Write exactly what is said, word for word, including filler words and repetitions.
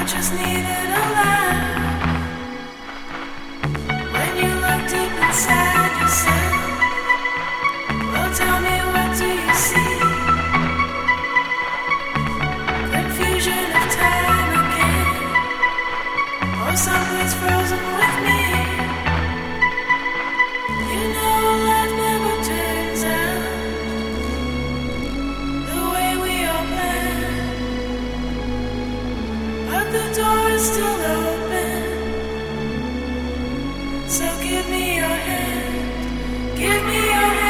just needed a line. When you look deep inside yourself, well, tell me, what do you see? Confusion of time again, or someplace frozen with me. You know life never turns out the way we all planned, but the door is still open. So give me your hand, give me your hand.